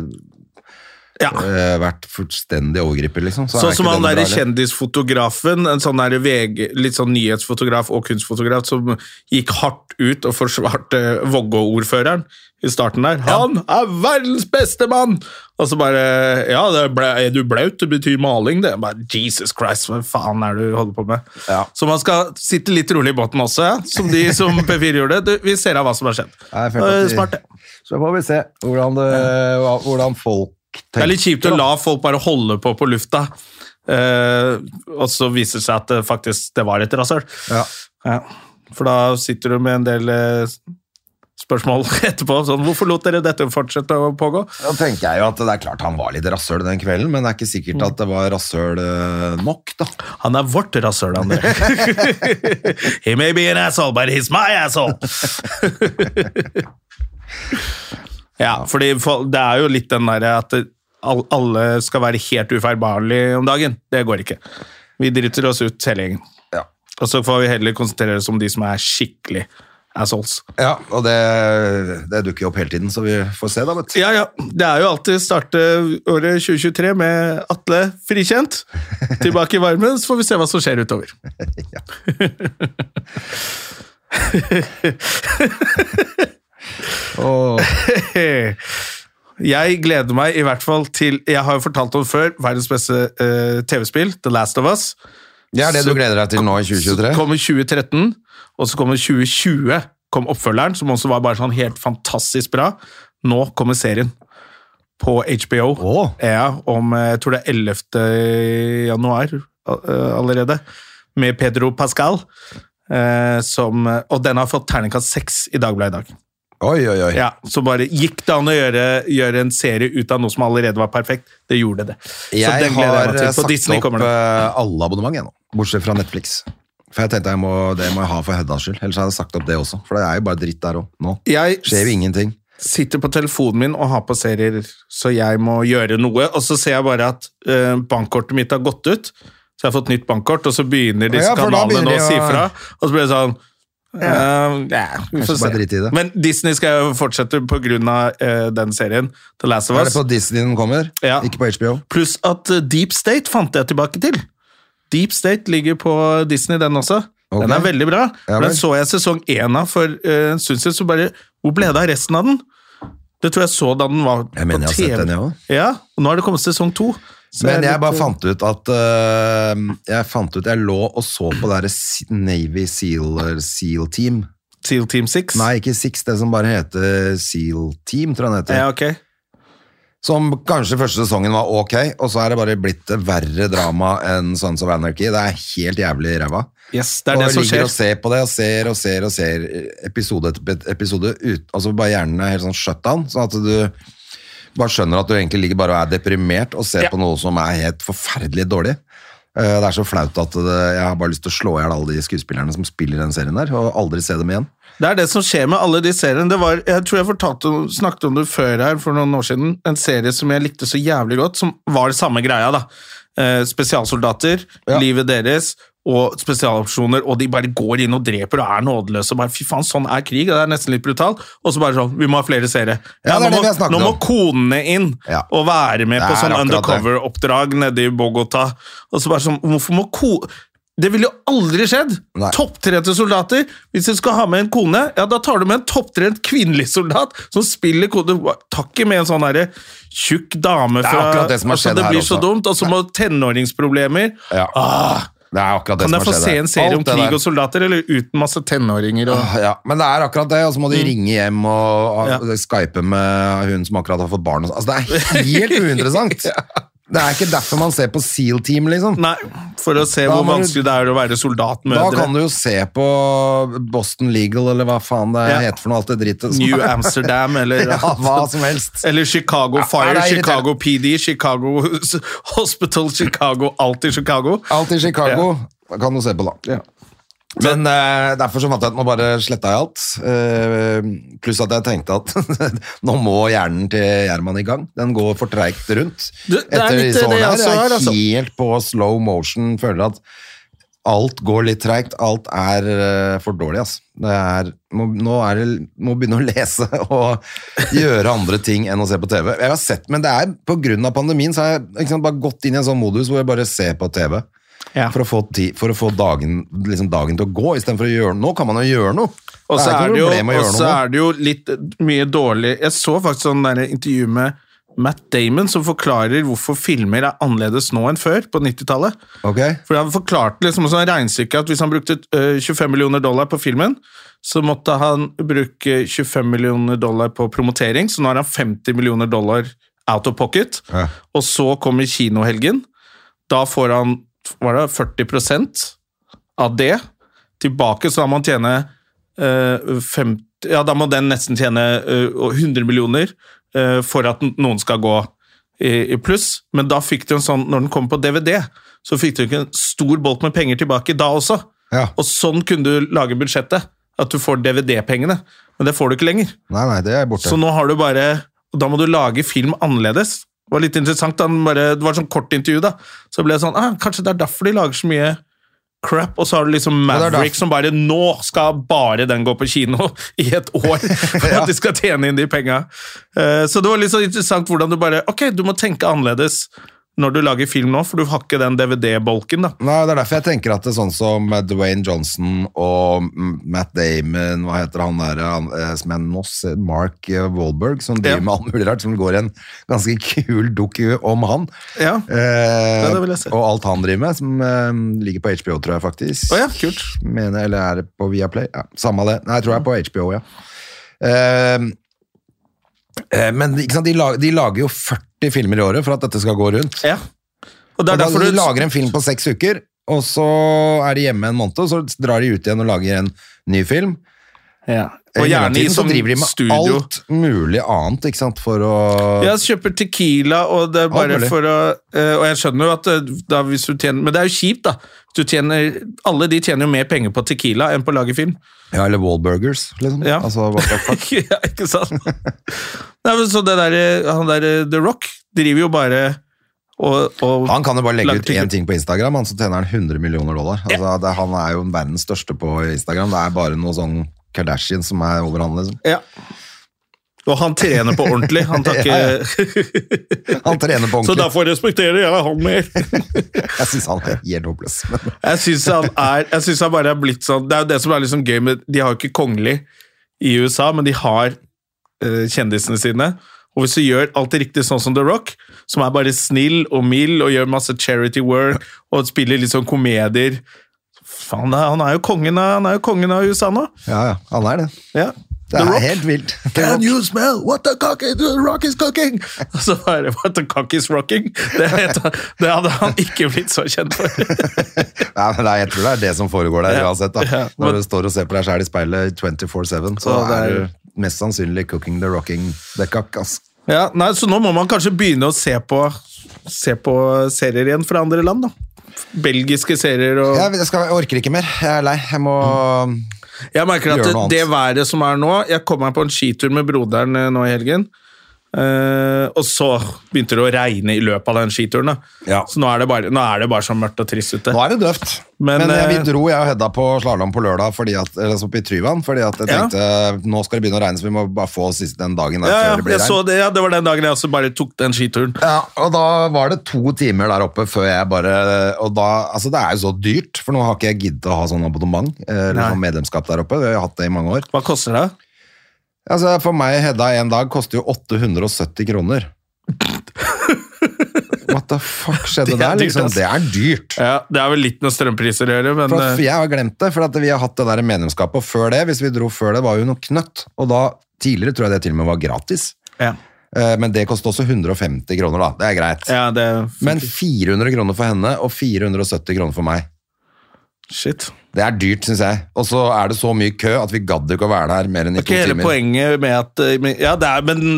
vært fullstendig overgripper, liksom. Så som han der kjendisfotografen, en sånn der litt sånn nyhetsfotograf og kunstfotograf som gikk hardt ut og forsvarte Vågå-ordføreren i starten der. Han verdens beste mann! Og så bare, du blaut, det betyr maling, det. Bare, Jesus Christ, hva faen du holder på med? Ja. Så man skal sitte litt rolig i båten også, som de som P4 gjorde. Vi ser hva som har skjedd. Smart det. Så får vi se hvordan folk tenker. Det litt kjipt å la folk bare holde på lufta, og så viser det seg at faktisk det var et rasøl. Ja. For da sitter du med en del spørsmål etterpå, sånn, hvorfor lot dere dette fortsette å pågå? Da tenker jeg jo at det klart han var litt rasøl den kvelden, men det ikke sikkert at det var rasøl nok, da. Han vårt rasøl, André. He may be an asshole, but he's my asshole! Ja, fordi det jo litt den der at alle skal være helt ufeilbarlige om dagen. Det går ikke. Vi driter oss ut hele gjengen. Ja. Og så får vi heller konsentrere oss om de som skikkelig assholes. Ja, og det dukker jo opp hele tiden, så vi får se da, vet du. Ja. Det jo alltid starte året 2023 med Atle frikjent. Tilbake i varmen, så får vi se hva som skjer utover. Ja. Jeg gleder meg i hvert fall til, jeg har jo fortalt om før, verdens beste TV-spill, The Last of Us. Ja, det du gleder deg til nå i 2023? Så kommer 2013, og så kommer 2020, kom oppfølgeren, som også var bare sånn helt fantastisk bra. Nå kommer serien på HBO, jeg tror det 11. januar allerede, med Pedro Pascal, og den har fått terningkast 6 i Dagbladet i dag. Oi. Ja, så bare gikk det an å gjøre en serie ut av noe som allerede var perfekt. Det gjorde det. Jeg har sagt opp alle abonnement nå, bortsett fra Netflix. For jeg tenkte det må jeg ha for Heddas skyld. Ellers har jeg sagt opp det også, for det jo bare dritt der også. Nå skjer jo ingenting. Sitter på telefonen min og har på serier, så jeg må gjøre noe, og så ser jeg bare at bankkortet mitt har gått ut, så jeg har fått nytt bankkort, og så begynner disse kanalene nå å si fra, og så blir det sånn, vi får se. Men Disney skal jo fortsette på grunn av den serien The Last of Us. Det på Disney den kommer? Ja. Ikke på HBO? Pluss at Deep State fant jeg tilbake til. Deep State ligger på Disney den også. Okay. Den veldig bra. Men så jeg sesong 1 for en stund siden, så bare, hvor ble det av resten av den? Det tror jeg så da den var på TV. Jeg har sett den, ja. Ja, og nå har det kommet sesong 2. Men jeg bare fant ut at jeg lå og så på det Navy SEAL Team. SEAL Team 6? Nei, ikke 6, det som bare heter SEAL Team, tror jeg den heter. Ja, ok. Som kanskje første sesongen var ok, og så det bare blitt verre drama enn Sons of Anarchy. Det helt jævlig ræva. Yes, det det som skjer. Og ser på det, og ser episode ut, altså bare hjernen helt sånn shutdown, sånn at du bare skjønner at du egentlig ligger bare og deprimert og ser på noe som helt forferdelig dårlig. Det så flaut at jeg har bare lyst til å slå ihjel alle de skuespillerne som spiller den serien der, og aldri se dem igjen. Det det som skjer med alle de seriene. Jeg tror jeg snakket om det før her for noen år siden, en serie som jeg likte så jævlig godt, som var det samme greia da. Spesialsoldater, livet deres, og spesialoperasjoner, og de bare går inn og dreper og nådeløse, og bare, fy faen, sånn krig, det nesten litt brutalt, og så bare sånn, vi må ha flere serier. Nå må konene inn og være med på sånn undercover-oppdrag nede i Bogota, og så bare sånn, hvorfor må det ville jo aldri skjedd. Topptrente soldater. Hvis du skal ha med en kone, ja, da tar du med en topptrent kvinnelig soldat som spiller kone. Takk med en sånn der tjukk dame fra... Det som har skjedd det blir så dumt. Og så må tenåringsproblemer. Ja. Det akkurat det kan som har skjedd. Kan jeg få se en serie om krig og soldater, eller uten masse tenåringer? Og... Ja, men det akkurat det, og så må de ringe hjem og skype med hun som akkurat har fått barn. Altså, det helt uinteressant. Det ikke derfor man ser på SEAL Team, liksom. Nei, for å se hvor vanskelig det å være soldatmødre. Da kan du jo se på Boston Legal, eller hva faen det heter for noe, alt det drittet. New Amsterdam, eller... ja, hva som helst. Eller Chicago Fire, Chicago PD, Chicago Hospital, Chicago, alt i Chicago. Alt i Chicago kan du se på da. Ja. Men derfor så fant jeg at nå bare sletta jeg alt. Pluss at jeg tenkte at nå må hjernen til Gjerman i gang. Den går for treigt rundt. Etter disse årene her. Jeg helt på slow motion. Føler at alt går litt treigt. Alt for dårlig, altså. Må begynne å lese og gjøre andre ting enn å se på TV. Jeg har sett, men det på grunn av pandemien så har jeg bare gått inn i en sånn modus hvor jeg bare ser på TV. Ja. For å få dagen til å gå, i stedet for å gjøre noe. Nå kan man jo gjøre noe. Og så det jo litt mye dårlig. Jeg så faktisk sånn der intervju med Matt Damon som forklarer hvorfor filmer annerledes nå enn før, på 90-tallet. Okay. For han forklarte liksom sånn regnstykke at hvis han brukte $25 millioner på filmen, så måtte han bruke $25 millioner på promotering, så nå har han $50 millioner out of pocket, og så kommer kinohelgen. Da får han var det 40% av det tilbake, så da må han tjene 50, ja, da må den nesten tjene 100 millioner for at noen skal gå i pluss, men da fikk du en sånn, når den kom på DVD, så fikk du ikke en stor bolk med penger tilbake da også, og sånn kunne du lage budsjettet, at du får DVD-pengene, men det får du ikke lenger. Nei, det borte. Så nå har du bare, og da må du lage film annerledes. Det var litt interessant, det var sånn kort intervju da, så ble det sånn, kanskje det derfor de lager så mye crap, og så har du liksom Maverick som bare, nå skal bare den gå på kino i et år, for at de skal tjene inn de pengene. Så det var litt så interessant hvordan du bare, ok, du må tenke annerledes når du lager film nå, for du har ikke den DVD-bolken da. Nei, det derfor jeg tenker at det sånn som Dwayne Johnson og Matt Damon, hva heter han der, som Mark Wahlberg, som driver med alt mulig rart, som går en ganske kul doku om han. Ja, det vil jeg se. Og alt han driver med, som ligger på HBO, tror jeg faktisk. Ja, kult. Mener, eller det på Viaplay? Ja, samme det. Nei, jeg tror jeg på HBO, ja. Men ikke sant, de lager jo 40 filmer i året for at dette skal gå rundt. Ja. Og de lager en film på 6 uker, og så de hjemme en måned, og så drar de ut igjen og lager en ny film. Ja. Og gjerne i sånn driver de med studio. Alt mulig annet, ikke sant, for å... Ja, kjøper tequila, og det bare for å... Og jeg skjønner jo at da, hvis du tjener... Men det jo kjipt da. Alle de tjener jo mer penger på tequila enn på å lage film. Ja, eller Wahlburgers, liksom. Ja. Altså, what the fuck? Ja, ikke sant? Nei, men så han der The Rock driver jo bare... Og han kan jo bare legge ut en ting på Instagram, så tjener han $100 millioner. Altså, han jo verdens største på Instagram. Det bare noe sånn Kardashian som over han, liksom. Ja. Og han trener på ordentlig. Han tar ikke... Han trener på ordentlig. Så derfor respekterer jeg han mer. Jeg synes han er helt håpløs. Jeg synes han bare er blitt sånn... Det er jo det som er liksom gøy med... De har jo ikke kongelig i USA, men de har kjendisene sine. Og hvis du gjør alt riktig sånn som The Rock, som er bare snill og mild, og gjør masse charity work, og spiller litt sånn komedier... Faen, han er jo kongen av USA nå. Ja, han er det. Ja. Det er helt vilt. Can you smell what the rock is cooking? Og så bare, what the cock is rocking? Det hadde han ikke blitt så kjent for. Ja, men jeg tror det er det som foregår der uansett. Da. Når du står og ser på deg selv i speilet 24/7, så er du mest sannsynlig cooking the rocking the cock, ass. Ja, nei, så nå må man kanskje begynne å se på serier igjen fra andre land, da. Belgiske serier og... Jeg orker ikke mer, jeg er lei. Jeg merker at det været som er nå, jeg kom meg på en skitur med broderen nå i helgen, og så begynte det å regne i løpet av den skituren. Ja. Så nå er det bare så mørkt og trist ute. Nå er det døft. Men vi dro jeg og Hedda på slalom på lørdag, oppe i Tryvann, fordi at jeg tenkte, nå skal det begynne å regne, så vi må bare få den dagen før det blir regn. Det var den dagen jeg også bare tok den skituren. Ja, og da var det 2 timer der oppe før jeg bare, og da, altså det er jo så dyrt, for nå har ikke jeg giddet å ha sånn abonnement, eller sånn medlemskap der oppe, vi har hatt det i mange år. Hva koster det? Altså, for meg, Hedda, en dag koster jo 870 kroner. What the fuck skjedde der, liksom? Det er dyrt. Ja, det er vel litt noen strømpriser å gjøre, men... For jeg har glemt det, for at vi har hatt det der medlemskapet, og før det, hvis vi dro før det, var jo noe knøtt. Og da, tidligere tror jeg det til og med var gratis. Ja. Men det kostet også 150 kroner da, det er greit. Ja, men 400 kroner for henne, og 470 kroner for meg. Shit. Det er dyrt, synes jeg. Og så er det så mye kø at vi gadd ikke å være der mer enn i 2 timer. Hele poenget med at... Ja, det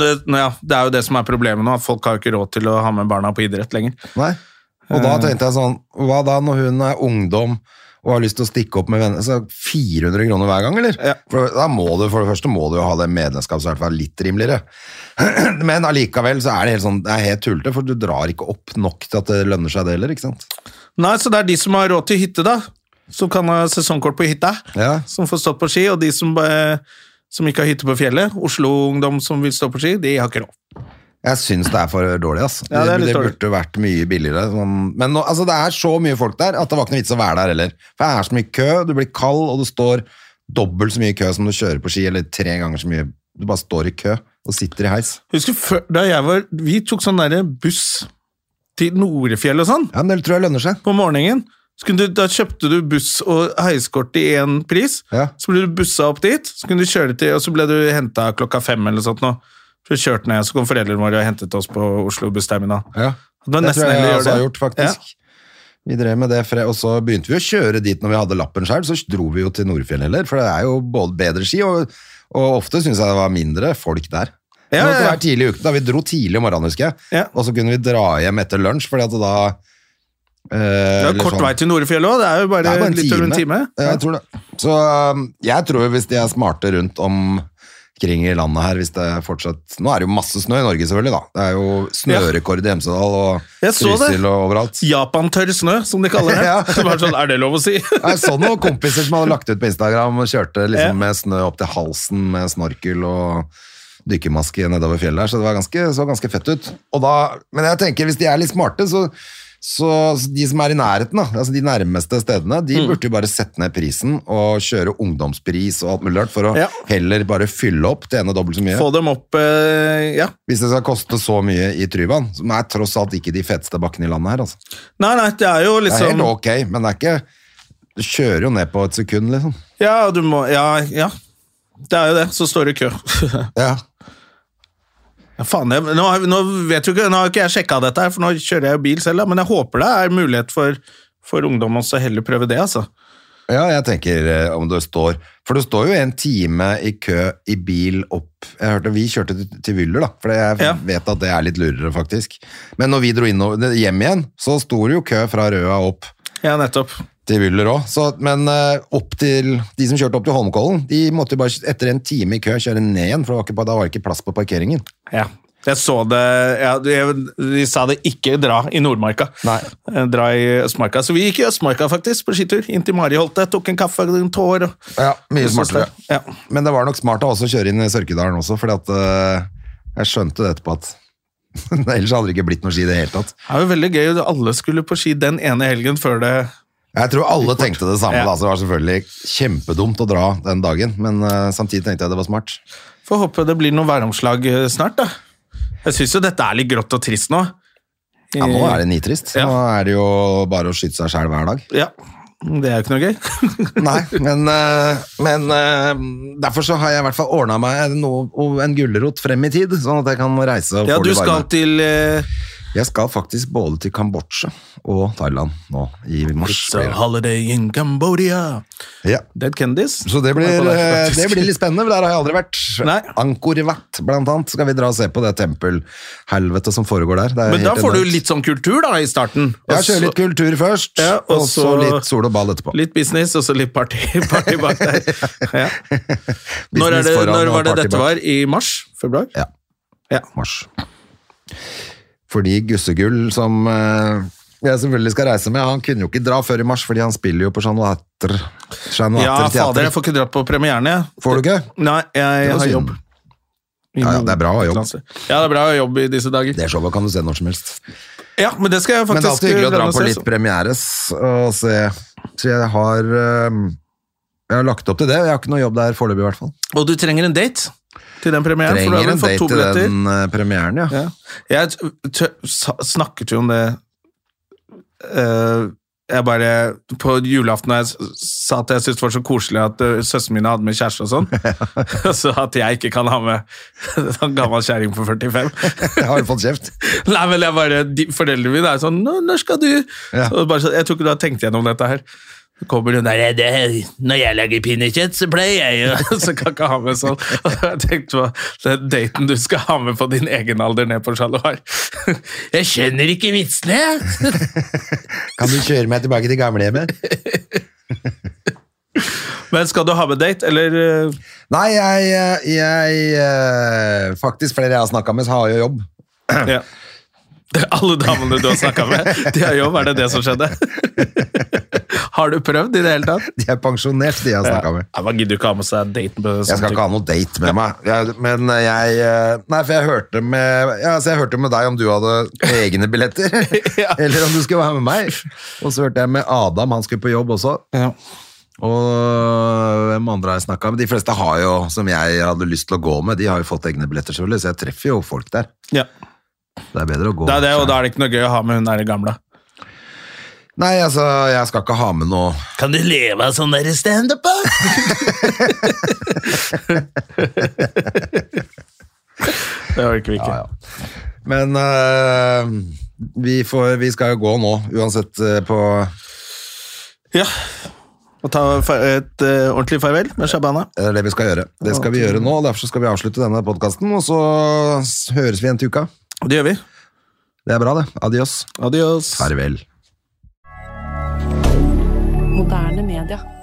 er jo det som er problemet nå, at folk har ikke råd til å ha med barna på idrett lenger. Nei. Og da tenkte jeg sånn, hva da når hun er ungdom og har lyst til å stikke opp med venner, så 400 kroner hver gang, eller? Ja. For det første må du jo ha det medlemskap, så i hvert fall litt rimeligere. Men allikevel så er det helt sånn, det er helt tullete, for du drar ikke opp nok til at det lønner seg det heller, ikke sant? Nei, så det er de som har råd til hytte da, som kan ha sesongkort på hytta, som får stått på ski, og de som ikke har hytte på fjellet, Oslo-ungdom som vil stå på ski, de har ikke råd. Jeg synes det er for dårlig, ass. Ja, det burde vært mye billigere. Men nå, altså, det er så mye folk der, at det var ikke noe vits å være der heller. For det er så mye kø, du blir kald, og det står dobbelt så mye kø som du kjører på ski, eller 3 ganger så mye. Du bare står i kø og sitter i heis. Husker før, vi tok sånn der buss til Norefjell og sånn. Ja, men det tror jeg lønner seg. På morgenen. Da kjøpte du buss og heiskort i en pris, så ble du bussa opp dit, så kunne du kjøre til, og så ble du hentet 5:00 eller sånt nå. Så vi kjørte ned, så kom foreldrene våre og hentet oss på Oslo bussterminal. Ja, det tror jeg også har gjort, faktisk. Ja. Vi drev med det, og så begynte vi å kjøre dit når vi hadde lappen selv, så dro vi jo til Nordfjell heller, for det er jo både bedre ski, og ofte synes jeg det var mindre folk der. Ja. Det var tidlig i uken, da vi dro tidlig om morgenen, husker jeg, og så kunne vi dra hjem etter lunsj, fordi at da det er kort vei til Norefjell også, det er jo bare litt over en time. Ja, jeg tror det. Så jeg tror hvis de er smarte rundt omkring i landet her, hvis det fortsatt... Nå er det jo masse snø i Norge selvfølgelig da. Det er jo snørekord i Hemsedal og Trysil og overalt. Japan-tørr snø, som de kaller det. Sånn, er det lov å si? Jeg så noen kompiser som hadde lagt ut på Instagram og kjørte liksom med snø opp til halsen med snorkel og dykkermaske nedover fjellet her, så det så ganske fett ut. Men jeg tenker, hvis de er litt smarte, så de som er i nærheten, altså de nærmeste stedene, de burde jo bare sette ned prisen og kjøre ungdomspris og alt mulig rart, for å heller bare fylle opp det ene dobbelt så mye. Få dem opp, Hvis det skal koste så mye i Tryvann, som er tross alt ikke de feteste bakkene i landet her, altså. Nei, det er jo liksom... Det er helt ok, men det er ikke... Du kjører jo ned på et sekund, liksom. Ja, du må... Ja. Det er jo det, så står det kø. Ja. Ja, faen, nå vet du ikke, nå har ikke jeg sjekket dette her, for nå kjører jeg jo bil selv, men jeg håper det er mulighet for ungdom også å heller prøve det, altså. Ja, jeg tenker om det står, for det står jo 1 time i kø i bil opp, jeg hørte vi kjørte til Vyller da, for jeg vet at det er litt lurere faktisk, men når vi dro hjem igjen, så sto det jo kø fra Røa opp. Ja, nettopp. Til Vyller også, men opp til de som kjørte opp til Holmenkollen, de måtte jo bare etter 1 time i kø kjøre ned igjen, for da var det ikke plass på parkeringen. Ja. Jeg så det, de sa det ikke dra i Nordmarka. Nei. Dra i Østmarka. Så vi gikk i Østmarka faktisk, på skitur, inn til Mariholte, tok en kaffe, en tår. Ja, mye smartere. Ja. Men det var nok smart å også kjøre inn i Sørkedalen også, fordi at jeg skjønte det etterpå at ellers hadde det ikke blitt noe ski det hele tatt. Det var jo veldig gøy, alle skulle på ski den ene helgen før det... Jeg tror alle tenkte det samme, da, så det var selvfølgelig kjempedumt å dra den dagen, men samtidig tenkte jeg det var smart. Får håpe det blir noen væromslag snart da. Jeg synes jo dette litt grått og trist nå. Ja, nå det nitrist. Ja. Nå det jo bare å skyte seg selv hver dag. Ja, det jo ikke noe gøy. Nei, men derfor så har jeg i hvert fall ordnet meg en gulrot frem i tid, sånn at jeg kan reise og få det varme. Ja, du skal til... Jeg skal faktisk både til Kambodsja og Thailand nå i mars. It's a holiday in Cambodia. Ja. Dead Kennedys. Så det blir litt spennende, for der har jeg aldri vært. Nei. Angkor Wat, blant annet, skal vi dra og se på det tempelhelvete som foregår der. Men da får du litt sånn kultur da i starten. Ja, kjøre litt kultur først, og så litt sol og ball etterpå. Litt business, og så litt party bak der. Ja. Når var det dette var? I mars? Februar? Ja. Mars. Fordi Gussegull, som jeg selvfølgelig skal reise med, han kunne jo ikke dra før i mars, fordi han spiller jo på Chat Noir Teater. Ja, fader, jeg får ikke dra på premierne. Får du ikke? Nei, jeg har jobb. Ja, det bra å ha jobb. Ja, det bra å ha jobb i disse dager. Det showet kan du se når som helst. Ja, men det skal jeg faktisk... Men det alltid hyggelig å dra på litt premieres og se. Så jeg har lagt opp til det, jeg har ikke noe jobb der foreløpig i hvert fall. Og du trenger en date til den premieren? Trenger en date til den premieren, ja. Jeg snakket jo om det jeg bare på julaften når jeg sa at jeg synes det var så koselig at søsteren min hadde med kjæreste og sånn, så at jeg ikke kan ha med en gammel kjæring på 45. Jeg har jo fått kjeft. Nei, men jeg bare, foreldrene mine sånn, når skal du? Så bare, jeg tror ikke du har tenkt gjennom dette her. Så kommer du der, når jeg lager pinnekjøtt, så pleier jeg jo, så kan ikke ha med sånn. Og jeg tenkte på den daten du skal ha med på din egen alder ned på Chat Noir. Jeg skjønner ikke vitsene. Kan du kjøre meg tilbake til gamlehjemmet? Men skal du ha med date, eller? Nei, jeg faktisk flere jeg har snakket med, så har jo jobb. Ja. Alle damene du har snakket med, de har jobb, det som skjedde? Har du prøvd i det hele tatt? De pensjonert, de jeg har snakket med. Man gidder jo ikke ha med seg daten på Jeg skal ikke ha noe date med meg. Men Nei, for jeg hørte med deg om du hadde egne billetter, eller om du skulle være med meg. Og så hørte jeg med Adam, han skulle på jobb også. Ja. Og hvem andre har jeg snakket med? De fleste har jo, som jeg hadde lyst til å gå med, de har jo fått egne billetter selvfølgelig, så jeg treffer jo folk der. Ja. Det bedre å gå. Det det, og da det ikke noe gøy å ha med hun der gamle. Nei, altså, jeg skal ikke ha med noe... Kan du leve av sånn der stand-up, da? Det orker vi ikke. Ja. Men vi skal jo gå nå, uansett på... Ja, og ta et ordentlig farvel med Shabana. Det det vi skal gjøre. Det skal vi gjøre nå, og derfor skal vi avslutte denne podcasten, og så høres vi en til uka. Det gjør vi. Det bra det. Adios. Adios. Farvel. Moderne media.